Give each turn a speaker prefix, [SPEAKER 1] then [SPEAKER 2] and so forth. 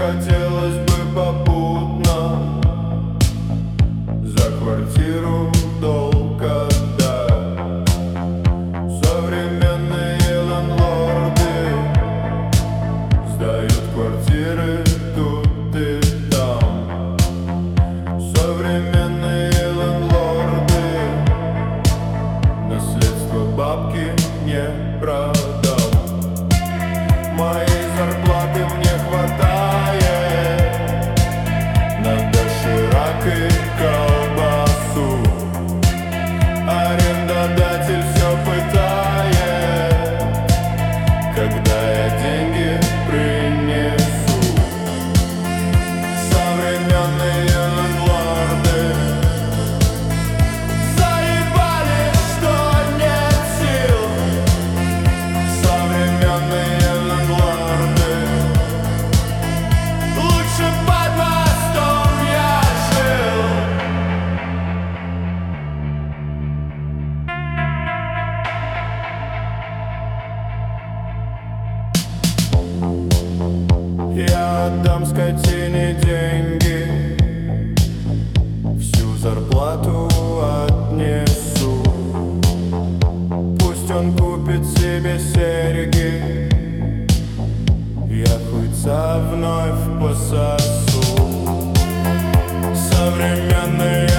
[SPEAKER 1] хотелось бы попутно за квартиру долг отдать. Современные лендлорды сдают квартиры тут и там. Современные лендлорды наследство бабки не продал. Моей зарплаты мне хватает на доширак и колбасу. Арендодатель все пытает, когда я деньги принесу. Современные лендлорды заебали, что нет сил. Современные лендлорды, лучше под мостом я жил. Я отдам скотине деньги, всю зарплату отнесу. Пусть он купит себе серьги, я хуйца вновь пососу. Современные